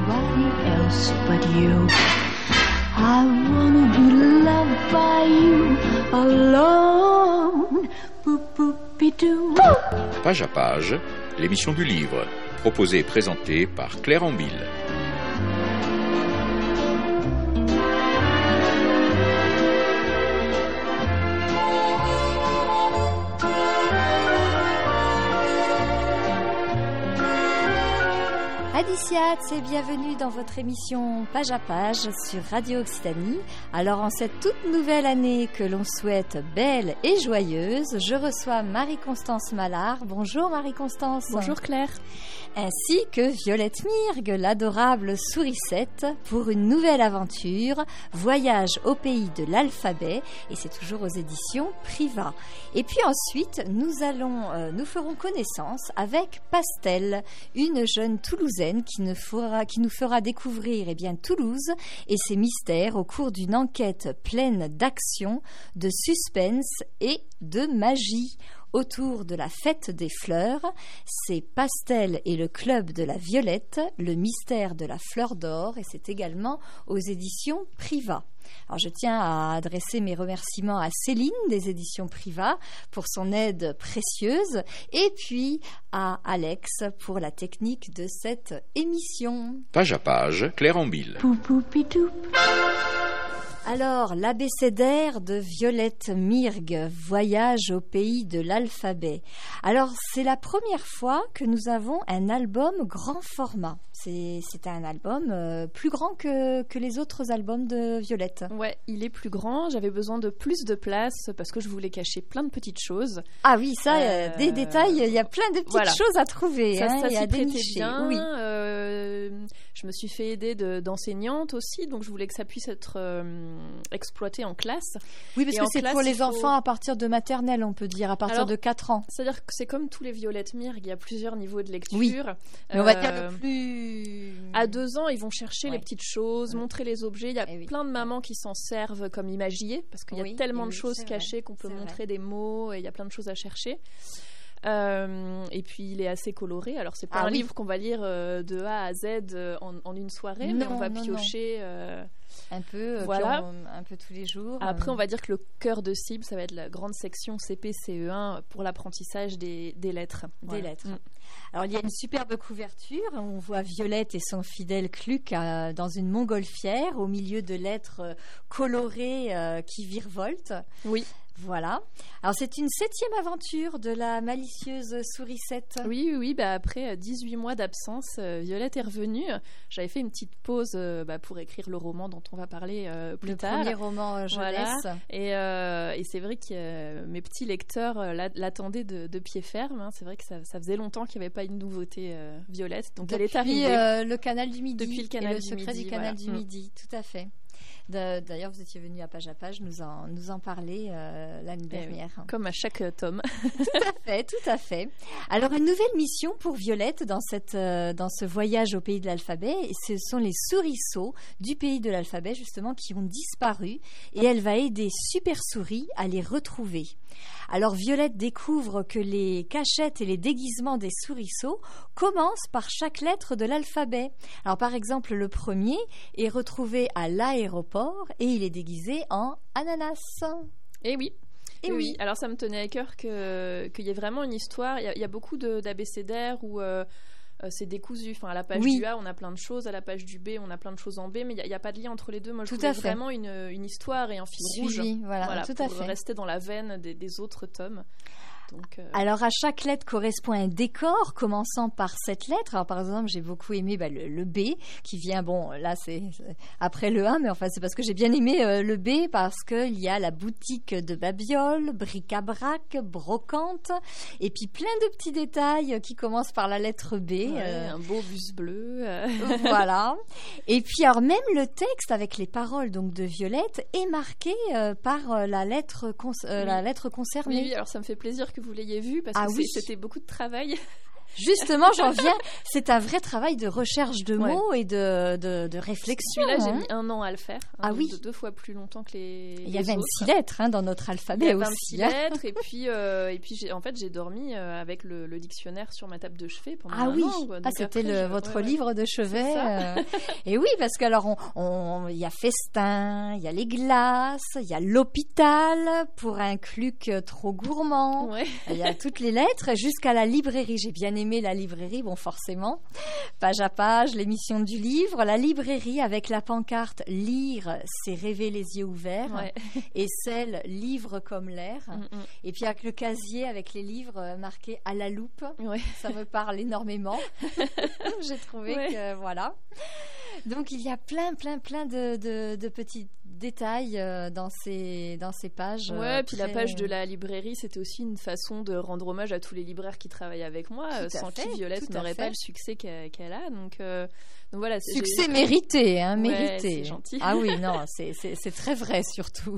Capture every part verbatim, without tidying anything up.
nobody else but you. I wanna be loved by you alone. Boop, boop-bidoo. Page à page, l'émission du livre, proposée et présentée par Claire Ambille. Adiciat, et bienvenue dans votre émission Page à Page sur Radio Occitanie. Alors en cette toute nouvelle année que l'on souhaite belle et joyeuse, je reçois Marie-Constance Mallard. Bonjour Marie-Constance. Bonjour Claire. Ainsi que Violette Mirgue, l'adorable sourisette, pour une nouvelle aventure, Voyage au pays de l'alphabet, et c'est toujours aux éditions Priva. Et puis ensuite, nous allons, euh, nous ferons connaissance avec Pastel, une jeune Toulousaine qui nous fera, qui nous fera découvrir eh bien, Toulouse et ses mystères au cours d'une enquête pleine d'action, de suspense et de magie. Autour de la fête des fleurs, c'est Pastel et le club de la violette, le mystère de la fleur d'or, et c'est également aux éditions Priva. Alors je tiens à adresser mes remerciements à Céline des éditions Priva pour son aide précieuse, et puis à Alex pour la technique de cette émission. Page à page, Claire Ambille. Boop-boop-bidoo. Alors, l'abécédaire de Violette Mirgue, Voyage au pays de l'alphabet. Alors, c'est la première fois que nous avons un album grand format. C'est, c'est un album euh, plus grand que, que les autres albums de Violette. Ouais, il est plus grand. J'avais besoin de plus de place parce que je voulais cacher plein de petites choses. Ah oui, ça, euh, des euh, détails, il y a plein de petites voilà. choses à trouver. Ça, hein, ça il y a s'y des prêtait nichés. bien. Oui. Euh, je me suis fait aider de, d'enseignantes aussi, donc je voulais que ça puisse être euh, exploité en classe. Oui, parce Et que en c'est classe, pour les il faut... enfants à partir de maternelle, on peut dire, à partir Alors, de quatre ans. C'est-à-dire que c'est comme tous les Violettes Mirgue, il y a plusieurs niveaux de lecture. Oui. Mais on va dire Euh, le plus... À deux ans, ils vont chercher Ouais. les petites choses, Ouais. montrer les objets. Il y a Eh oui. plein de mamans qui s'en servent comme imagiers, parce qu'il y a Oui, tellement eh de oui, choses c'est cachées vrai. qu'on peut C'est montrer vrai. des mots, et il y a plein de choses à chercher. Euh, et puis il est assez coloré. Alors c'est pas Ah un oui. livre qu'on va lire euh, de A à Z euh, en, en une soirée, mais Non, on va non, piocher. euh, Un peu, euh, Voilà. puis on- un peu tous les jours. Après, euh. on va dire que le cœur de cible, ça va être la grande section C P C E un pour l'apprentissage des, des lettres. Des Voilà. lettres. Mm. Alors, il y a une superbe couverture. On voit Violette et son fidèle Cluc euh, dans une montgolfière au milieu de lettres euh, colorées euh, qui virevoltent. Oui. Voilà. Alors, c'est une septième aventure de la malicieuse sourisette. Oui, oui, oui. Bah, après euh, dix-huit mois d'absence, euh, Violette est revenue. J'avais fait une petite pause euh, bah, pour écrire le roman dont on va parler euh, plus Le tard. premier roman euh, jeunesse. Voilà. Et, euh, et c'est vrai que euh, mes petits lecteurs euh, l'a- l'attendaient de, de pied ferme. hein. C'est vrai que ça, ça faisait longtemps qu'il n'y avait pas une nouveauté euh, Violette. Donc elle est Depuis arrivée. euh, le canal du Midi. Depuis le canal et le du secret Midi, du canal voilà. du Mm. Midi, tout à fait. De- D'ailleurs, vous étiez venu à Page à Page nous en, nous en parler euh, l'année Eh oui. dernière. Comme à chaque euh, tome. Tout à fait, tout à fait. Alors, une nouvelle mission pour Violette dans, cette, euh, dans ce voyage au pays de l'alphabet. Et ce sont les souriceaux du pays de l'alphabet, justement, qui ont disparu. Et elle va aider Super Souris à les retrouver. Alors, Violette découvre que les cachettes et les déguisements des souriceaux commencent par chaque lettre de l'alphabet. Alors, par exemple, le premier est retrouvé à l'aéroport et il est déguisé en ananas. Et oui. Et oui, oui. alors ça me tenait à cœur que, qu'il y ait vraiment une histoire. Il y a, il y a beaucoup de, d'abécédaires où euh, euh, c'est décousu. Enfin, à la page Oui. du A, on a plein de choses. À la page du B, on a plein de choses en B. Mais il n'y a, a pas de lien entre les deux. Moi, je Tout voulais à fait. vraiment une, une histoire et un fil rouge. Suivi, voilà, Voilà, tout pour à fait. rester dans la veine des, des autres tomes. Donc, euh, Alors, à chaque lettre correspond un décor, commençant par cette lettre. Alors, par exemple, j'ai beaucoup aimé bah, le, le B, qui vient, bon, là, c'est c'est après le un, mais enfin, c'est parce que j'ai bien aimé euh, le B, parce qu'il y a la boutique de Babiole, bric-à-brac, brocante, et puis plein de petits détails qui commencent par la lettre B. ouais, euh, un beau bus bleu. euh. voilà. Et puis, alors, même le texte avec les paroles donc de Violette est marqué euh, par euh, la, lettre cons- euh, Oui. la lettre concernée. Oui, oui, alors ça me fait plaisir que vous l'ayez vu parce Ah que oui. c'est- c'était beaucoup de travail. Justement, j'en viens. C'est un vrai travail de recherche de Ouais. mots et de, de, de réflexion. Celui-là, j'ai hein. mis un an à le faire. Ah hein, oui. deux, deux fois plus longtemps que les. Il y a les vingt-six autres. lettres hein, dans notre Il y alphabet a aussi. vingt-six hein. lettres et puis euh, et puis j'ai, en fait j'ai dormi euh, avec le, le dictionnaire sur ma table de chevet pendant Ah un oui, an, quoi. ah, Donc c'était après, le, je- votre ouais, ouais. livre de chevet. C'est ça. euh. Et oui, parce que alors on, on- il y a festin, il y a les glaces, il y a l'hôpital pour un cluc trop gourmand. Ouais. Il y a toutes les lettres jusqu'à la librairie. J'ai bien aimé la librairie, bon forcément. Page à page, l'émission du livre, la librairie avec la pancarte lire, c'est rêver les yeux ouverts, Ouais. et celle livre comme l'air. Mm, mm. Et puis avec le casier avec les livres euh, marqués à la loupe. Ouais. Ça me parle énormément. J'ai trouvé Ouais. que voilà. Donc il y a plein, plein, plein de, de, de petits détails euh, dans ces dans ces pages. Ouais, euh, puis la très- page de la librairie, c'était aussi une façon de rendre hommage à tous les libraires qui travaillent avec moi, Tout euh, à sans fait, qui Violette tout à n'aurait fait. pas le succès qu'elle, qu'elle a. Donc, euh, donc voilà. c'est- Succès j'ai- mérité, hein, Ouais, mérité. c'est gentil. Ah oui, non, c'est, c'est, c'est très vrai surtout.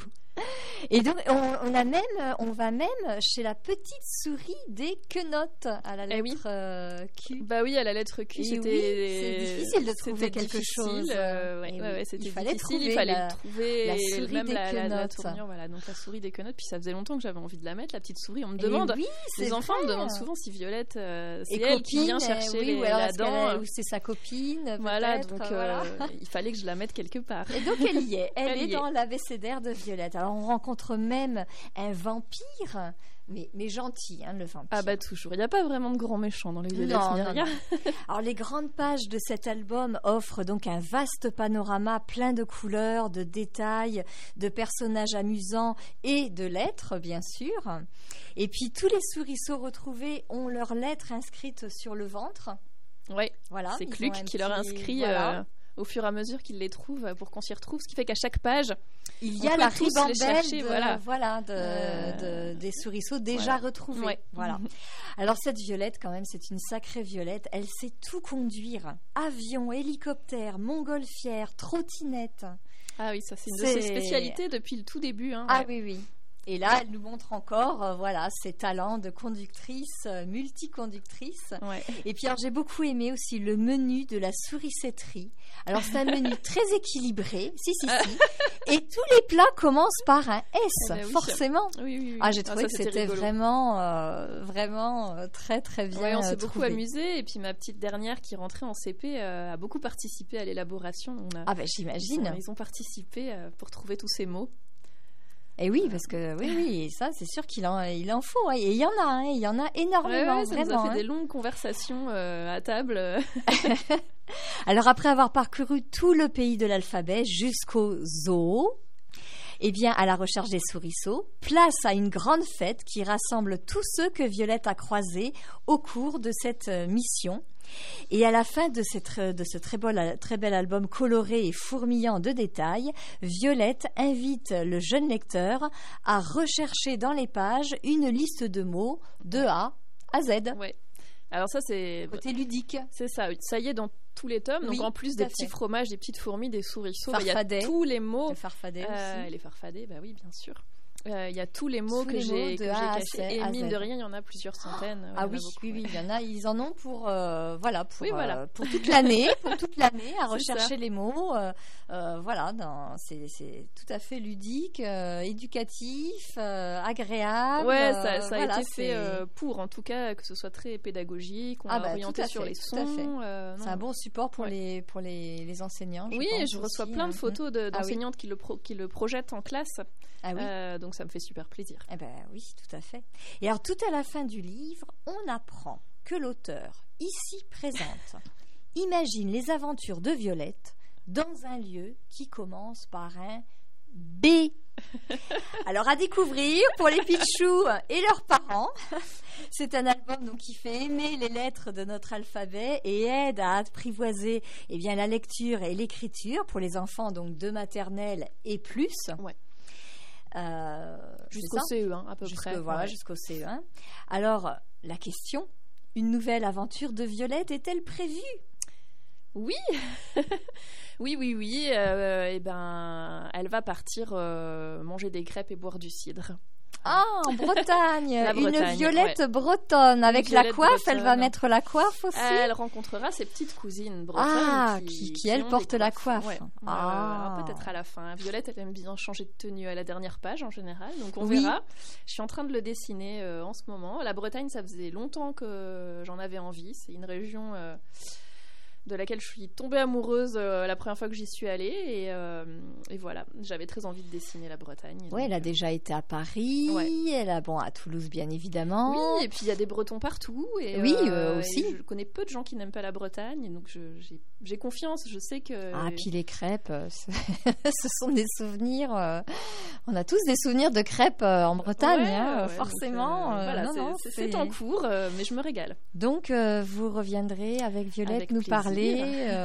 Et donc on, on a même, on va même chez la petite souris des quenottes à la lettre Eh oui. euh, Q. Bah oui, à la lettre Q, Et c'était oui, c'est difficile de trouver c'était quelque difficile, chose. euh, ouais, Et ouais, oui, ouais, c'était il fallait difficile. trouver Il fallait la- trouver la et souris même des la, la, la quenottes. tournure, voilà. Donc la souris des quenottes. Puis ça faisait longtemps que j'avais envie de la mettre, la petite souris. On me Et demande. oui, c'est Les enfants me vrai. demandent souvent si Violette, euh, c'est Et elle copine, qui vient euh, chercher oui, les, ou alors la est-ce qu'elle dent. est- ou c'est sa copine. Voilà, peut-être, donc voilà. euh, il fallait que je la mette quelque part. Et donc elle y est, elle, Elle est y est. dans l'abécédaire de Violette. Alors on rencontre même un vampire, mais, mais gentil, hein, le vampire. Ah bah toujours. Il n'y a pas vraiment de grands méchants dans les Violettes Non, non, Myria. non. Alors les grandes pages de cet album offrent donc un vaste panorama plein de couleurs, de détails, de personnages amusants et de lettres bien sûr. Et puis tous les souriceaux retrouvés ont leurs lettres inscrites sur le ventre. Ouais, Voilà, c'est ils ont Cluc un qui leur petit- inscrit voilà. euh, au fur et à mesure qu'ils les trouvent euh, pour qu'on s'y retrouve. Ce qui fait qu'à chaque page, Il on y a peut la tous les ribambelle chercher, de, voilà. voilà, de, Euh, de- des souriceaux déjà voilà. retrouvés. Ouais. Voilà. Alors cette Violette, quand même, c'est une sacrée Violette. Elle sait tout conduire. Avion, hélicoptère, montgolfière, trottinette. ah oui, ça c'est une de C'est- ses spécialités depuis le tout début. Hein, Ah ouais. oui, oui. Et là, elle nous montre encore, euh, voilà, ses talents de conductrice, euh, multiconductrice. Ouais. Et puis, alors, j'ai beaucoup aimé aussi le menu de la sourissetterie. Alors, c'est un menu très équilibré, si, si, si. Et tous les plats commencent par un S, Eh ben oui. forcément. Oui, oui, oui. Ah, j'ai trouvé ça, que c'était rigolo. vraiment, euh, vraiment euh, très, très bien. Ouais, on euh, s'est beaucoup trouvé. amusé. Et puis ma petite dernière qui rentrait en C P euh, a beaucoup participé à l'élaboration. On a- Ah, ben, ils, j'imagine. ont, ils ont participé euh, pour trouver tous ces mots. Et oui, parce que, oui, oui, ça, c'est sûr qu'il en, il en faut. hein. Et il y en a, hein, il y en a Ouais, énormément, ouais, ça nous vraiment. a fait hein. des longues conversations euh, à table. Alors après avoir parcouru tout le pays de l'alphabet jusqu'au zoo, eh bien à la recherche des souriceaux, place à une grande fête qui rassemble tous ceux que Violette a croisés au cours de cette euh, mission. Et à la fin de, cette, de ce très, beau, très bel album coloré et fourmillant de détails, Violette invite le jeune lecteur à rechercher dans les pages une liste de mots de A à Z. Ouais. Alors ça c'est Côté ludique. c'est ça. Ça y est dans tous les tomes. Oui, Donc en plus tout des à petits fait. fromages, des petites fourmis, des souriceaux, bah, il y a Farfadets. tous les mots. Le farfadet Euh, aussi. les farfadets, bah oui, bien sûr. Euh, Il y a tous les mots Tous que les mots j'ai de que j'ai A à cachés. Z, Et à mine Z. de rien, il y en a plusieurs centaines. Ouais, il y Ah en a oui, beaucoup, oui, oui, ouais. il y en a, ils en ont pour, euh, voilà, pour, Oui, voilà. euh, pour toute l'année, pour toute l'année, à C'est rechercher ça. les mots. euh, euh, voilà, dans- c'est, c'est tout à fait ludique, euh, éducatif, euh, agréable. Ouais, euh, ça, ça a voilà, été c'est, fait euh, pour, en tout cas, que ce soit très pédagogique, on Ah a bah, orienté tout à sur fait, les tout à sons. fait. euh, c'est non. un bon support pour Ouais. les pour les, les enseignants. Je Oui, pense je reçois aussi, plein de hein. photos de- Ah oui. d'enseignantes qui, le pro- qui le projettent en classe, Ah oui. euh, donc ça me fait super plaisir. Eh ben oui, tout à fait. Et alors, tout à la fin du livre, on apprend que l'auteur, ici présente, imagine les aventures de Violette dans un lieu qui commence par un B. Alors, à découvrir pour les pitchous et leurs parents. C'est un album donc, qui fait aimer les lettres de notre alphabet et aide à apprivoiser eh bien, la lecture et l'écriture pour les enfants donc, de maternelle et plus. Ouais. Euh, Jusqu'au c'est ça C E un à peu Jusque- près. Voilà, ouais. jusqu'au C E un. Alors, la question, une nouvelle aventure de Violette est-elle prévue? Oui, oui, oui, oui. Euh, et ben, elle va partir euh, manger des crêpes et boire du cidre. Ah, en Bretagne, La une Bretagne, violette ouais. bretonne. Avec Une la violette coiffe, elle va bretonne. mettre la coiffe aussi. Elle rencontrera ses petites cousines bretonnes Ah, qui, qui, qui, qui elle ont porte des la coiffes. coiffe. Ouais. Ah. Euh, peut-être à la fin. Violette, elle aime bien changer de tenue à la dernière page en général, donc on Oui. verra. Je suis en train de le dessiner euh, en ce moment. La Bretagne, ça faisait longtemps que j'en avais envie. C'est une région euh, de laquelle je suis tombée amoureuse euh, la première fois que j'y suis allée. Et, euh, et voilà, j'avais très envie de dessiner la Bretagne. Oui, donc, elle a euh, déjà été à Paris, Ouais. elle a bon à Toulouse bien évidemment. Oui, et puis il y a des Bretons partout. Et, Oui, euh, euh, aussi. et je connais peu de gens qui n'aiment pas la Bretagne, donc je- j'ai j'ai confiance. Je sais que. Ah, puis les crêpes, euh, c'est- ce sont des souvenirs. euh, On a tous des souvenirs de crêpes euh, en Bretagne, Ouais, hein, ouais, donc, forcément. euh, euh, voilà, non, c'est- non, c'est c'est- c'est en cours, euh, mais je me régale. Donc, euh, vous reviendrez avec Violette Avec nous plaisir. parler euh,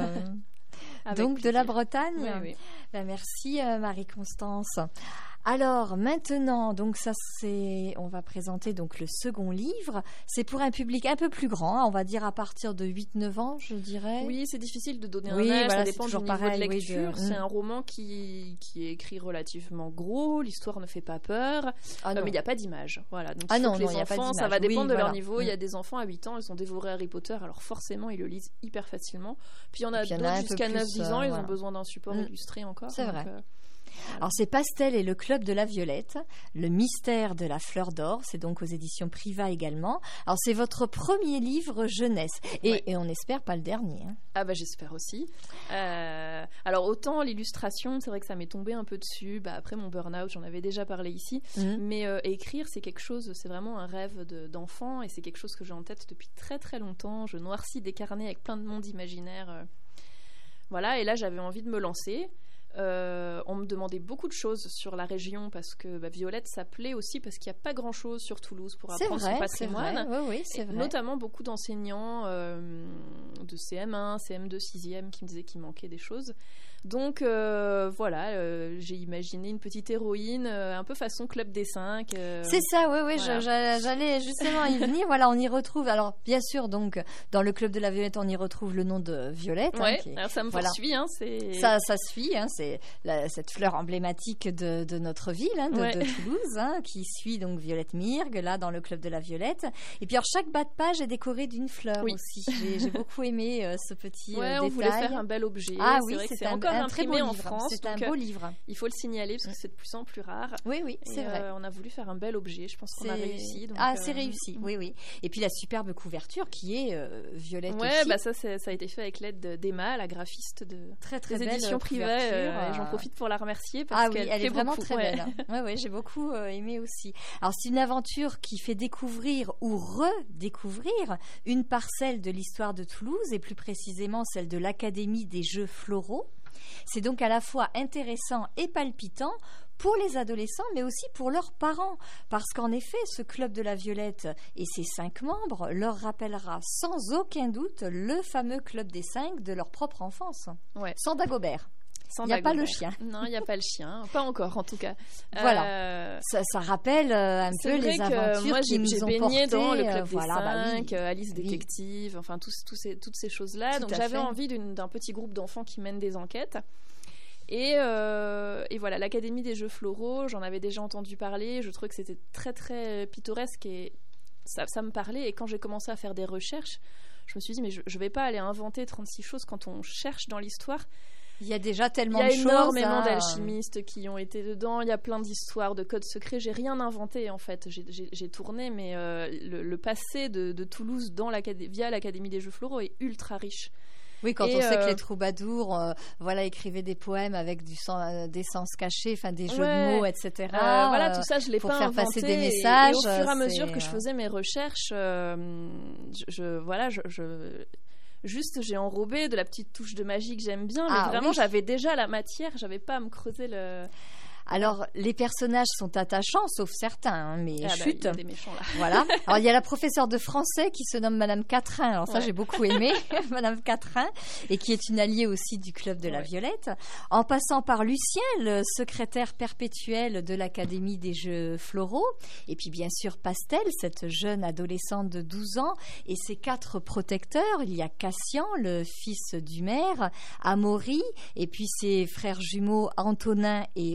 Avec donc de la plaisir. Bretagne. Oui, oui. Ben, merci euh, Marie-Constance. Alors maintenant, donc ça c'est, on va présenter donc le second livre. C'est pour un public un peu plus grand, hein, on va dire à partir de huit neuf ans, je dirais. Oui, c'est difficile de donner Oui, un âge, voilà, ça c'est dépend du toujours niveau pareil, de oui, lecture. de- C'est Mm. un roman qui, qui est écrit relativement gros, l'histoire ne fait pas peur, Ah euh, non. mais il n'y a pas d'image. Voilà. Donc, Ah il faut non, que non, les il y a pas enfants, ça d'image. va dépendre Oui, de leur voilà. niveau. Il y a Mm. des enfants à huit ans, ils ont dévoré Harry Potter, alors forcément ils le lisent hyper facilement. Puis il y en a Puis il y en a d'autres un peu jusqu'à plus, neuf dix ans, euh, ils voilà. ont besoin d'un support Mm. illustré encore. C'est donc, vrai. euh, Alors c'est Pastel et le Club de la Violette, le mystère de la fleur d'or, c'est donc aux éditions Priva également. Alors c'est votre premier livre jeunesse et, Ouais. et on espère pas le dernier. hein. Ah bah j'espère aussi. Euh, alors autant l'illustration, c'est vrai que ça m'est tombé un peu dessus. Bah, après mon burn-out, j'en avais déjà parlé ici. Mhm. Mais euh, écrire, c'est quelque chose, c'est vraiment un rêve de- d'enfant et c'est quelque chose que j'ai en tête depuis très très longtemps. Je noircis des carnets avec plein de monde imaginaire. euh. Voilà, et là j'avais envie de me lancer. Euh, on me demandait beaucoup de choses sur la région parce que bah, Violette s'appelait aussi parce qu'il n'y a pas grand chose sur Toulouse pour C'est apprendre vrai, son c'est vrai. patrimoine. Oui, oui, c'est Et vrai. notamment beaucoup d'enseignants euh, de C M un, C M deux, sixième qui me disaient qu'il manquait des choses. Donc euh, voilà, euh, j'ai imaginé une petite héroïne euh, un peu façon Club des cinq. euh, C'est ça, oui, oui, voilà. je- je- j'allais justement y venir. Voilà, on y retrouve. Alors, bien sûr, donc, dans le Club de la Violette, on y retrouve le nom de Violette. hein, Ouais, qui est- alors ça me voilà. poursuit. Hein, c'est... Ça, ça suit, hein, c'est la- cette fleur emblématique de, de notre ville, hein, de, Ouais. de Toulouse, hein, qui suit donc Violette Mirgue, là, dans le Club de la Violette. Et puis, alors, chaque bas de page est décoré d'une fleur Oui. aussi. J'ai j'ai beaucoup aimé euh, ce petit euh, Ouais, on détail. voulait faire un bel objet. Ah c'est oui, vrai que c'est c'est un, encore un très beau imprimé en livre. France. C'est un donc, beau euh, livre. il faut le signaler parce que c'est de plus en plus rare. Oui, oui, Et, c'est vrai. euh, on a voulu faire un bel objet. Je pense qu'on a C'est- réussi. donc, ah, euh, c'est réussi, oui, oui. Et puis la superbe couverture qui est euh, violette Ouais, aussi. bah ça, c'est- ça a été fait avec l'aide de- d'Emma, la graphiste de très très des belle éditions privées. couverture, euh, et J'en euh, profite pour la remercier parce Ah oui, qu'elle elle fait est vraiment beaucoup, très ouais. belle. Ouais, ouais, j'ai beaucoup euh, aimé aussi. Alors, c'est une aventure qui fait découvrir ou redécouvrir une parcelle de l'histoire de Toulouse et plus précisément celle de l'Académie des Jeux Floraux. C'est donc à la fois intéressant et palpitant pour les adolescents, mais aussi pour leurs parents. Parce qu'en effet, ce Club de la Violette et ses cinq membres leur rappellera sans aucun doute le fameux Club des cinq de leur propre enfance. Ouais. Sans Dagobert. Sans Il n'y a pas le Dagobert. chien. Non, il n'y a pas le chien. Pas encore, en tout cas. Voilà. Euh, Ça, ça rappelle euh, un C'est peu vrai les que aventures moi qui j'ai nous j'ai ont baigné portés. dans le euh, club des voilà, bah oui. cinq, euh, Alice Oui. détective, enfin tous, tous ces, toutes ces choses-là. Tout Donc à j'avais fait. envie d'une- d'un petit groupe d'enfants qui mènent des enquêtes. Et, euh, et voilà, l'Académie des Jeux Floraux, j'en avais déjà entendu parler. Je trouvais que c'était très très pittoresque et ça, ça me parlait. Et quand j'ai commencé à faire des recherches, je me suis dit mais je, je vais pas aller inventer trente-six choses quand on cherche dans l'histoire. Il y a déjà Il tellement y a de choses. énormément hein. d'alchimistes qui ont été dedans. Il y a plein d'histoires, de codes secrets. J'ai rien inventé en fait. J'ai- J'ai j'ai tourné, mais euh, le, le passé de, de Toulouse dans l'acadé- via l'Académie des Jeux Floraux est ultra riche. Oui, quand Et, on sait que euh, les troubadours, euh, voilà, écrivaient des poèmes avec du sens, euh, des sens cachés, enfin des jeux Ouais. de mots, et Euh, cetera. voilà, euh, tout ça, je l'ai pour pas faire inventé. passer des et- messages, Et, au fur et à c'est, mesure que je euh, faisais mes recherches, euh, je, je- voilà, je, je- juste j'ai enrobé de la petite touche de magie que j'aime bien, mais Ah, vraiment oui. j'avais déjà la matière, j'avais pas à me creuser le. Alors, les personnages sont attachants, sauf certains, hein, mais Ah bah, chut. il y a des méchants là. Voilà. Alors, il y a la professeure de français qui se nomme Madame Quatrain. Alors, ça, Ouais. j'ai beaucoup aimé, Madame Quatrain, et qui est une alliée aussi du Club de la Ouais. Violette. En passant par Lucien, le secrétaire perpétuel de l'Académie des Jeux Floraux. Et puis, bien sûr, Pastel, cette jeune adolescente de douze ans. Et ses quatre protecteurs. Il y a Cassian, le fils du maire, Amaury, et puis ses frères jumeaux Antonin et Aubin.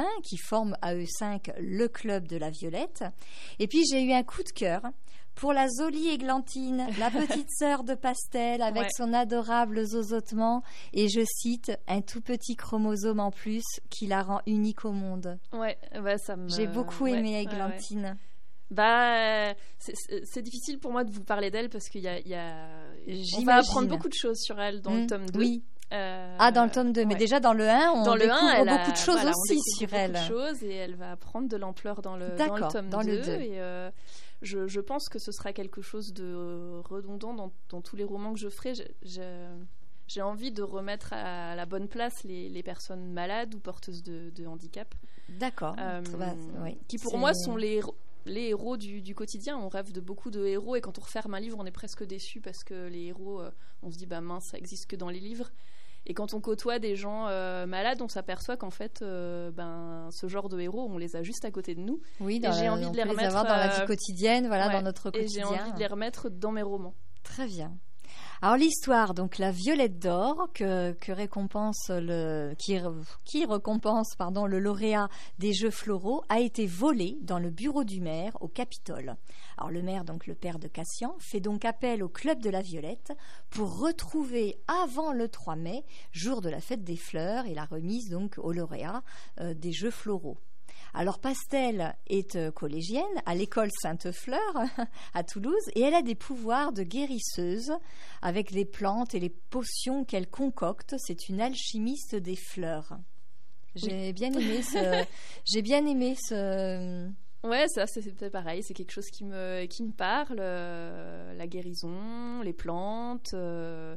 copains qui forment à eux cinq le club de la Violette. Et puis j'ai eu un coup de cœur pour la jolie Églantine, la petite sœur de Pastel avec ouais. son adorable zozotement et je cite, un tout petit chromosome en plus qui la rend unique au monde. Ouais, bah ça me... J'ai beaucoup aimé ouais, Églantine. Ouais, ouais. Bah, c'est, c'est, c'est difficile pour moi de vous parler d'elle parce qu'il y a, il y a... on va apprendre beaucoup de choses sur elle dans mmh, le tome deux. Oui. Euh, ah, dans le tome deux, ouais. mais déjà dans le un, on dans découvre le un, elle beaucoup a, de choses voilà, aussi sur elle. Beaucoup de choses et elle va prendre de l'ampleur dans le, dans le tome dans deux. Le deux. Et euh, je, je pense que ce sera quelque chose de redondant dans, dans tous les romans que je ferai. Je, je, j'ai envie de remettre à la bonne place les, les personnes malades ou porteuses de, de handicap. D'accord. Euh, bah, oui. Qui pour C'est... moi sont les les héros du, du quotidien. On rêve de beaucoup de héros et quand on referme un livre, on est presque déçu parce que les héros, euh, on se dit bah mince, ça existe que dans les livres. Et quand on côtoie des gens euh, malades, on s'aperçoit qu'en fait, euh, ben, ce genre de héros, on les a juste à côté de nous. Oui, dans et j'ai la, envie de les remettre les avoir dans la vie quotidienne, voilà, ouais, dans notre quotidien. Et j'ai envie de les remettre dans mes romans. Très bien. Alors l'histoire, donc la Violette d'or que, que récompense le qui, qui récompense pardon le lauréat des Jeux Floraux a été volée dans le bureau du maire au Capitole. Alors le maire, donc le père de Cassian, fait donc appel au club de la Violette pour retrouver avant le trois mai, jour de la fête des fleurs et la remise donc au lauréat euh, des Jeux Floraux. Alors Pastel est euh, collégienne à l'école Sainte-Fleur à Toulouse et elle a des pouvoirs de guérisseuse avec les plantes et les potions qu'elle concocte. C'est une alchimiste des fleurs. J'ai oui. bien aimé ce. J'ai bien aimé ce. Ouais, ça c'est pareil. C'est quelque chose qui me qui me parle. Euh, la guérison, les plantes. Euh...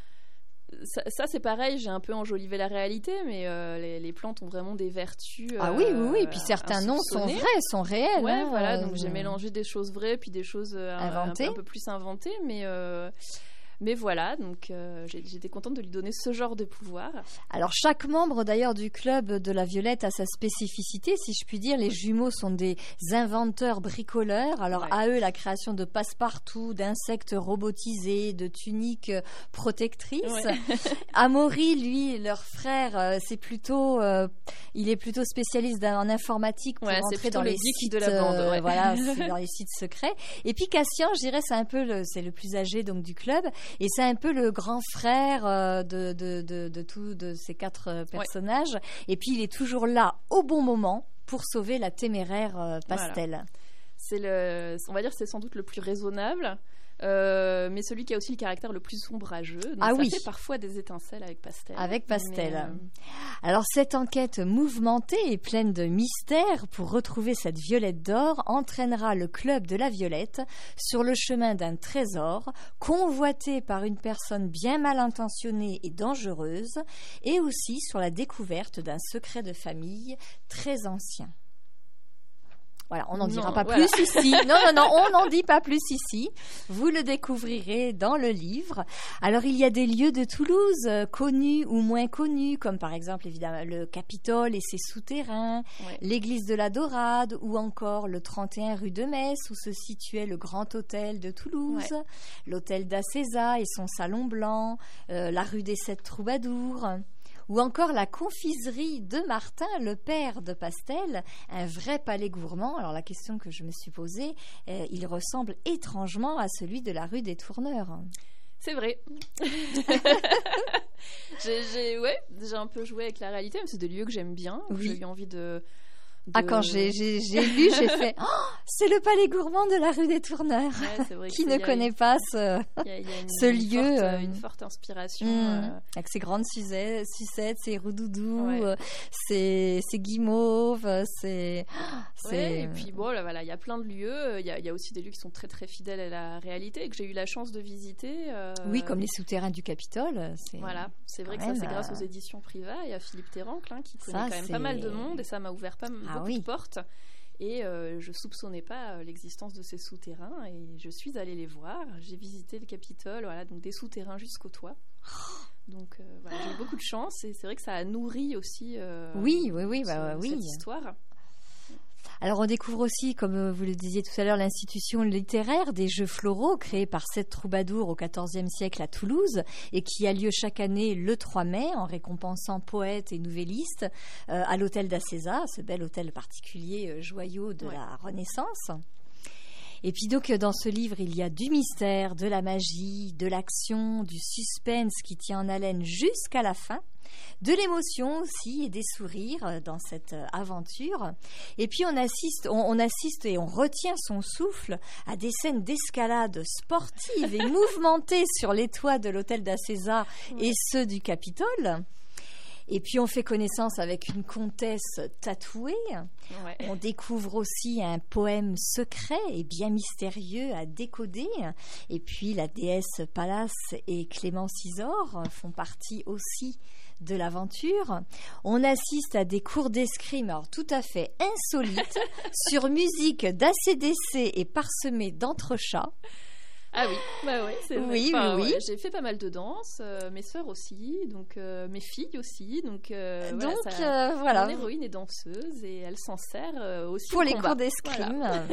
Ça, ça c'est pareil, j'ai un peu enjolivé la réalité, mais euh, les, les plantes ont vraiment des vertus. Euh, ah oui, oui, oui. Et puis certains noms sont vrais, sont réels. Ouais, hein, voilà. euh, Donc j'ai mélangé des choses vraies puis des choses euh, un, un, un peu plus inventées, mais. Euh, Mais voilà, donc euh, j'étais contente de lui donner ce genre de pouvoir. Alors chaque membre d'ailleurs du club de la Violette a sa spécificité, si je puis dire. Les jumeaux sont des inventeurs bricoleurs. Alors ouais. à eux la création de passe-partout, d'insectes robotisés, de tuniques protectrices. Ouais. Amaury, lui, leur frère, euh, c'est plutôt, euh, il est plutôt spécialiste en informatique pour ouais, entrer dans les sites de la bande. Ouais. Euh, voilà, c'est dans les sites secrets. Et puis Cassian, je dirais, c'est un peu le, c'est le plus âgé donc du club. Et c'est un peu le grand frère euh, de, de, de, de tous de ces quatre euh, personnages. Ouais. Et puis, il est toujours là au bon moment pour sauver la téméraire euh, Pastel. Voilà. C'est le, on va dire que c'est sans doute le plus raisonnable. Euh, mais celui qui a aussi le caractère le plus ombrageux. Donc ah ça oui. fait parfois des étincelles avec Pastel. Avec Pastel. Mais, euh... Alors cette enquête mouvementée et pleine de mystères pour retrouver cette Violette d'or entraînera le club de la Violette sur le chemin d'un trésor convoité par une personne bien mal intentionnée et dangereuse et aussi sur la découverte d'un secret de famille très ancien. Voilà, on n'en dira non, pas voilà. plus ici. Non, non, non, on n'en dit pas plus ici. Vous le découvrirez dans le livre. Alors, il y a des lieux de Toulouse, euh, connus ou moins connus, comme par exemple, évidemment, le Capitole et ses souterrains, ouais. l'église de la Dorade, ou encore le trente et un rue de Metz, où se situait le Grand Hôtel de Toulouse, ouais. l'hôtel d'Acésa et son salon blanc, euh, la rue des Sept Troubadours. Ou encore la confiserie de Martin, le père de Pastel, un vrai palais gourmand. Alors la question que je me suis posée, euh, il ressemble étrangement à celui de la rue des Tourneurs. C'est vrai. j'ai, j'ai, ouais, j'ai un peu joué avec la réalité, mais c'est des lieux que j'aime bien. Oui. J'ai eu envie de... De... Ah, quand j'ai, j'ai, j'ai lu, j'ai fait oh, c'est le palais gourmand de la rue des Tourneurs. Ouais, c'est vrai Qui ne connaît une... pas ce, y a, y a une, ce une lieu forte, euh... Une forte inspiration. Mmh, euh... Avec ses grandes sucettes, sucettes ses roudoudous, ouais. euh, ses, ses guimauves, ses... c'est... Ouais, et puis bon, là, voilà, il y a plein de lieux. Il y a, y a aussi des lieux qui sont très très fidèles à la réalité et que j'ai eu la chance de visiter. Euh... Oui, comme les souterrains du Capitole. C'est... Voilà, c'est vrai que ça, c'est grâce aux éditions Priva et à Philippe Terrancle, hein, qui connaît ça, quand même c'est... pas mal de monde et ça m'a ouvert pas ah, beaucoup oui. de portes. Et euh, je soupçonnais pas euh, l'existence de ces souterrains et je suis allée les voir. J'ai visité le Capitole, voilà, donc des souterrains jusqu'au toit. Donc euh, voilà, j'ai eu beaucoup de chance et c'est vrai que ça a nourri aussi euh, oui, oui, oui, ce, bah, oui. cette histoire. Alors on découvre aussi, comme vous le disiez tout à l'heure, l'institution littéraire des Jeux floraux créée par sept troubadours au quatorzième siècle à Toulouse et qui a lieu chaque année le trois mai en récompensant poètes et nouvellistes euh, à l'hôtel d'Acésa, ce bel hôtel particulier euh, joyau de ouais. la Renaissance. Et puis donc dans ce livre, il y a du mystère, de la magie, de l'action, du suspense qui tient en haleine jusqu'à la fin, de l'émotion aussi et des sourires dans cette aventure. Et puis on assiste, on, on assiste et on retient son souffle à des scènes d'escalade sportives et mouvementées sur les toits de l'hôtel d'Acésa ouais. et ceux du Capitole. Et puis on fait connaissance avec une comtesse tatouée. Ouais. On découvre aussi un poème secret et bien mystérieux à décoder. Et puis la déesse Pallas et Clémence Isor font partie aussi de l'aventure. On assiste à des cours d'escrime, alors tout à fait insolites, sur musique d'A C D C et parsemée d'entrechats. Ah oui, bah ouais, c'est vrai. Oui, enfin, oui, oui. Ouais, j'ai fait pas mal de danse, euh, mes sœurs aussi, donc euh, mes filles aussi, donc, euh, donc voilà, ça, euh, voilà. Mon héroïne est danseuse et elle s'en sert euh, aussi pour au les combat. cours d'escrime. Voilà.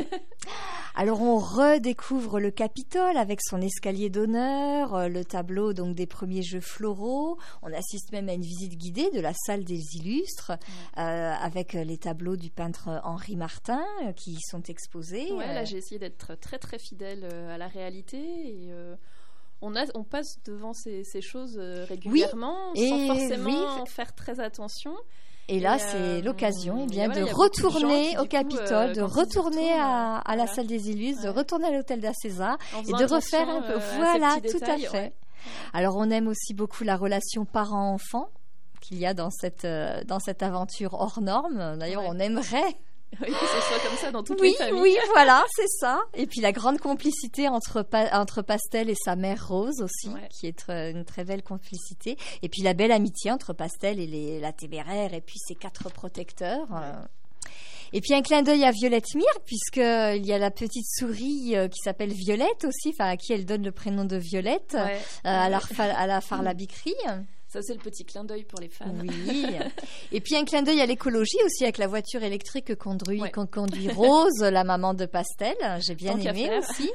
Alors on redécouvre le Capitole avec son escalier d'honneur, euh, le tableau donc des premiers jeux floraux. On assiste même à une visite guidée de la salle des illustres ouais. euh, avec les tableaux du peintre Henri Martin euh, qui y sont exposés. Ouais, là j'ai essayé d'être très très fidèle euh, à la réalité. Et euh, on, a, on passe devant ces, ces choses euh, régulièrement oui, sans forcément oui. faire très attention. Et là, et c'est euh, l'occasion eh bien, voilà, de retourner de au Capitole, euh, de retourner à, à la voilà. salle des illustres, ouais. de retourner à l'hôtel d'Acésa et de refaire un peu. Euh, voilà, tout détails, à fait. Ouais. Alors, on aime aussi beaucoup la relation parent-enfant qu'il y a dans cette, euh, dans cette aventure hors norme. D'ailleurs, ouais. on aimerait... Oui, que ce soit comme ça dans toutes oui, les familles. Oui, voilà, c'est ça. Et puis la grande complicité entre, pa- entre Pastel et sa mère Rose aussi, ouais. qui est tr- une très belle complicité. Et puis la belle amitié entre Pastel et les, la téméraire et puis ses quatre protecteurs. Ouais. Euh. Et puis un clin d'œil à Violette Myrrhe, puisqu'il y a la petite souris euh, qui s'appelle Violette aussi, à qui elle donne le prénom de Violette, ouais. euh, à, la, à la Farlabicrie. Ça, c'est le petit clin d'œil pour les fans. Oui. Et puis un clin d'œil à l'écologie aussi avec la voiture électrique que conduit, ouais. conduit Rose, la maman de Pastel. J'ai bien Tant aimé aussi.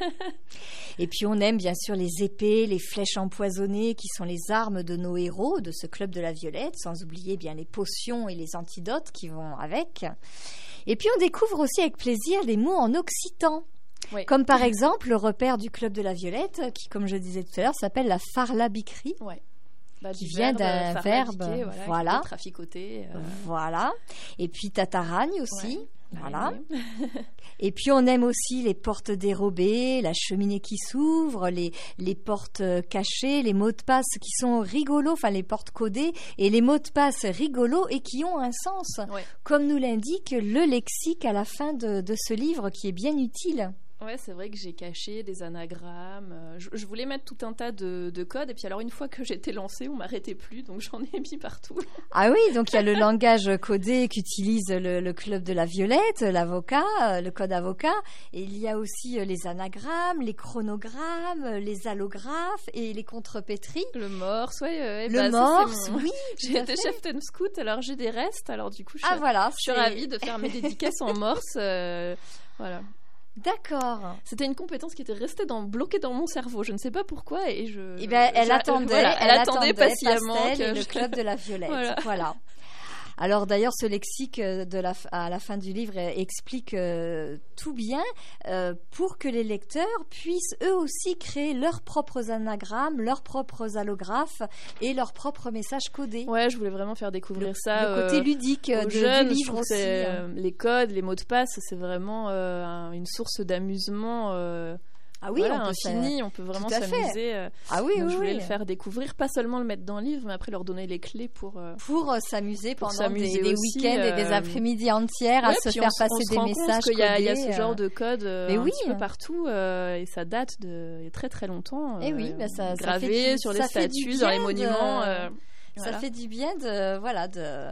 Et puis on aime bien sûr les épées, les flèches empoisonnées qui sont les armes de nos héros de ce club de la Violette, sans oublier bien les potions et les antidotes qui vont avec. Et puis on découvre aussi avec plaisir les mots en occitan. Oui. Comme par exemple le repère du club de la Violette qui, comme je disais tout à l'heure, s'appelle la Farlabicrie. Ouais. Bah, qui vient d'un verbe, voilà, voilà. traficoté. Euh... Voilà. Et puis Tataragne aussi, ouais. voilà. Ouais. Et puis on aime aussi les portes dérobées, la cheminée qui s'ouvre, les, les portes cachées, les mots de passe qui sont rigolos, enfin les portes codées, et les mots de passe rigolos et qui ont un sens, ouais. comme nous l'indique le lexique à la fin de, de ce livre qui est bien utile. Ouais, c'est vrai que j'ai caché des anagrammes. Je, je voulais mettre tout un tas de, de codes. Et puis alors, une fois que j'étais lancée, on m'arrêtait plus. Donc, j'en ai mis partout. Ah oui, donc il y a le langage codé qu'utilise le, le club de la Violette, l'avocat, le code avocat. Et il y a aussi les anagrammes, les chronogrammes, les allographes et les contrepétries. Le morse, ouais. ouais le bah, morse, mon... oui. J'ai été chef ten scout, alors j'ai des restes. Alors du coup, je suis, ah, voilà, je suis ravie de faire mes dédicaces en morse. Euh, voilà. D'accord. C'était une compétence qui était restée dans, bloquée dans mon cerveau. Je ne sais pas pourquoi. Et je. Eh ben, elle, attendait, voilà, elle, elle attendait. Elle attendait patiemment. Pastel que et je... le club de la Violette. voilà. voilà. Alors d'ailleurs, ce lexique de la, à la fin du livre explique euh, tout bien euh, pour que les lecteurs puissent eux aussi créer leurs propres anagrammes, leurs propres allographes et leurs propres messages codés. Ouais, je voulais vraiment faire découvrir le, ça le côté euh, ludique aux de, jeunes, du livre aussi. Euh, les codes, les mots de passe, c'est vraiment euh, un, une source d'amusement. Euh, Ah oui, voilà, on peut infini, on peut vraiment s'amuser. Euh, ah oui, donc oui, je voulais oui. le faire découvrir, pas seulement le mettre dans le livre, mais après leur donner les clés pour euh, pour euh, s'amuser pour pendant s'amuser des, des aussi, week-ends euh... et des après-midi entières ouais, à se faire on, passer on des se rend messages compte qu'il y a, codés. Il y a ce genre de code euh, mais un oui. petit peu partout euh, et ça date de très très longtemps. Et euh, oui, bah ça, gravé ça fait du, sur les ça statues, dans les monuments. De... Euh, ça voilà. fait du bien de voilà de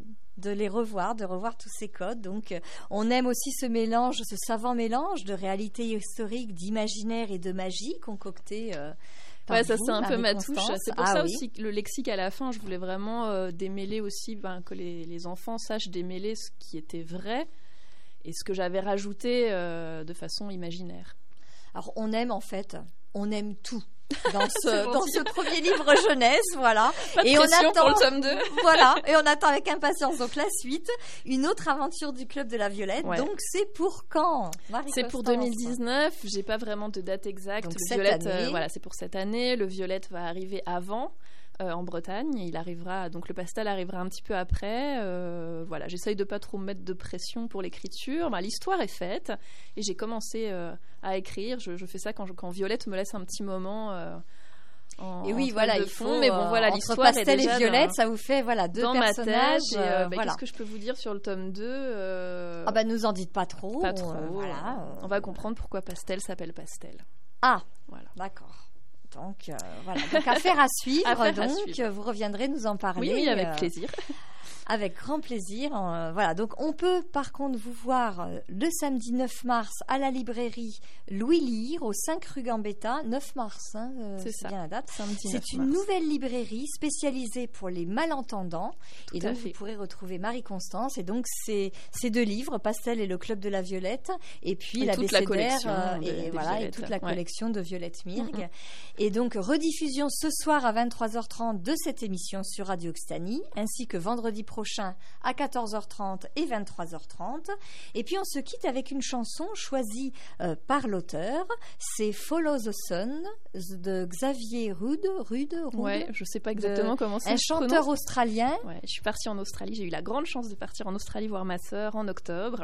de les revoir, de revoir tous ces codes. Donc, euh, on aime aussi ce mélange, ce savant mélange de réalité historique, d'imaginaire et de magie concocté. Euh, ouais, ça vous, c'est un peu ma Constance. touche. C'est pour ah, ça oui. aussi que le lexique à la fin, je voulais vraiment euh, démêler aussi, ben, que les, les enfants sachent démêler ce qui était vrai et ce que j'avais rajouté euh, de façon imaginaire. Alors on aime en fait, on aime tout dans ce dans ce premier livre jeunesse, voilà. Pas de et on pression attend pour le tome deux. Voilà, et on attend avec impatience donc la suite, une autre aventure du Club de la Violette. Ouais. Donc c'est pour quand, Marie-Constance? C'est pour deux mille dix-neuf, j'ai pas vraiment de date exacte. Donc le cette Violette, année. euh, voilà, c'est pour cette année. Le Violette va arriver avant. Euh, en Bretagne, il arrivera donc le pastel arrivera un petit peu après. Euh, voilà, j'essaye de pas trop me mettre de pression pour l'écriture. Bah, l'histoire est faite et j'ai commencé euh, à écrire. Je, je fais ça quand, je, quand Violette me laisse un petit moment. Euh, en, Et oui, en voilà, toile de il fond. faut. Mais bon, voilà, euh, l'histoire entre pastel est déjà et Violette, dans, ça vous fait voilà deux dans ma personnages. tête. Et, euh, euh, bah, voilà. Qu'est-ce que je peux vous dire sur le tome deux euh, Ah bah nous en dites pas trop. Pas trop. euh, voilà. On va comprendre pourquoi Pastel s'appelle Pastel. Ah, Voilà. d'accord. Donc euh, voilà, donc affaire à suivre. Affaire à donc suivre. vous reviendrez nous en parler. Oui, oui, avec euh, plaisir. Avec grand plaisir. Euh, voilà, donc on peut par contre vous voir euh, le samedi neuf mars à la librairie Louis Lyre au cinq rue Gambetta, neuf mars, hein, euh, C'est c'est ça. bien la date. Samedi neuf C'est une mars. nouvelle librairie spécialisée pour les malentendants. Tout et à donc fait. vous pourrez retrouver Marie-Constance. Et donc c'est ces deux livres, Pastel et le Club de la Violette, et puis Et la toute la collection euh, de- et des voilà et Violettes, toute la ouais. collection de Violette Mirgue. Mhm. Et donc rediffusion ce soir à vingt-trois heures trente de cette émission sur Radio Occitanie, ainsi que vendredi prochain à quatorze heures trente et vingt-trois heures trente. Et puis on se quitte avec une chanson choisie euh, par l'auteur. C'est Follow the Sun de Xavier Rude. Rude, Rude Ouais, je sais pas exactement comment ça un se chanteur prononce. australien. Ouais, je suis partie en Australie. J'ai eu la grande chance de partir en Australie voir ma sœur en octobre.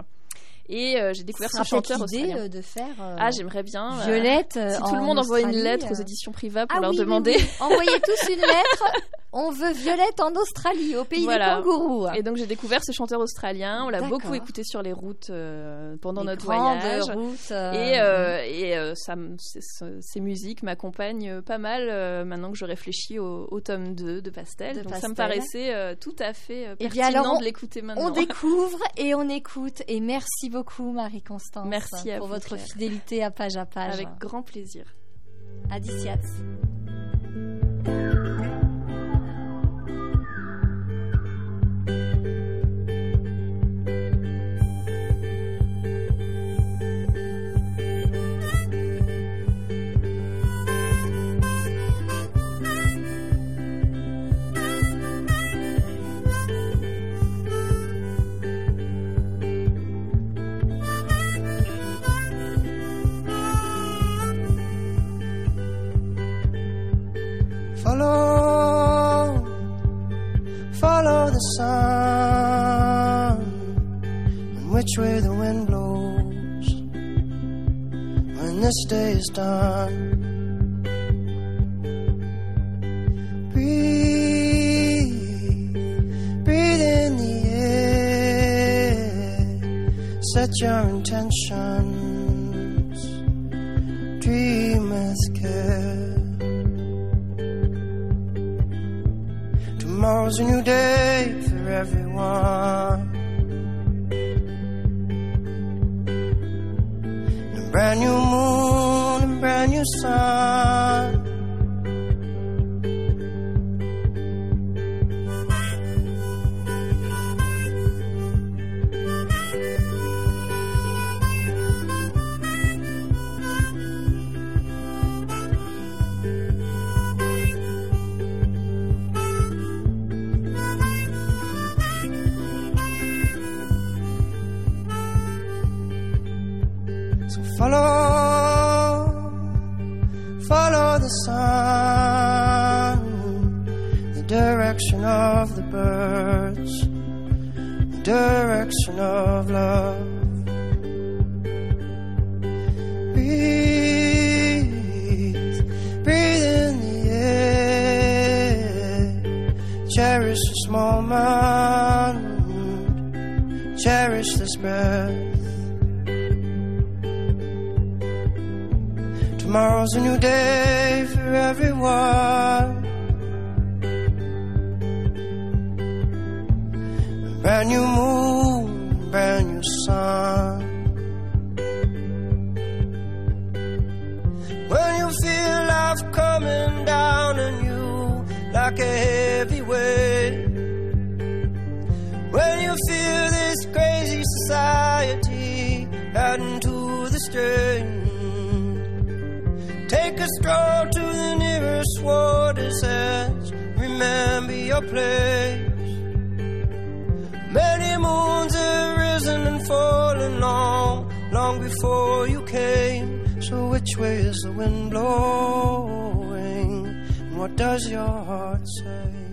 Et euh, j'ai découvert Ce ce sera peut-être chanteur l'idée australien. euh, de faire euh, Ah, j'aimerais bien. euh, Violette. euh, si tout le en monde envoie une Australie, lettre aux euh. éditions Priva pour Ah leur oui, oui, demander. oui. Envoyez tous une lettre. On veut Violette en Australie, au pays Voilà. des kangourous. Et donc j'ai découvert ce chanteur australien. On l'a D'accord. beaucoup écouté sur les routes euh, pendant Les notre grandes voyage. routes, euh, Et, euh, et euh, ça, m- c- c- ces musiques m'accompagnent euh, pas mal euh, maintenant que je réfléchis au, au tome deux de Pastel. De Donc ça me Pastel. paraissait euh, tout à fait euh, Eh pertinent bien, alors, on- de l'écouter maintenant. On découvre et on écoute. Et merci beaucoup, Marie-Constance. Merci à pour vous, votre Claire. fidélité à page à page. Avec grand plaisir. Adiciats. Follow, follow the sun, and which way the wind blows when this day is done. Breathe, breathe in the air, set your intentions, dream with care. Tomorrow's a new day for everyone, and a brand new moon and brand new sun. So follow, follow the sun, the direction of the birds, the direction of love. Breathe, breathe in the air, cherish this moment, cherish this breath. Tomorrow's a new day for everyone, a brand new moon, brand new sun. When you feel life coming down on you like a heavy weight, when you feel this crazy society riding to the stream. Take a stroll to the nearest water's edge. Remember your place. Many moons have risen and fallen long, long before you came. So which way is the wind blowing? And what does your heart say?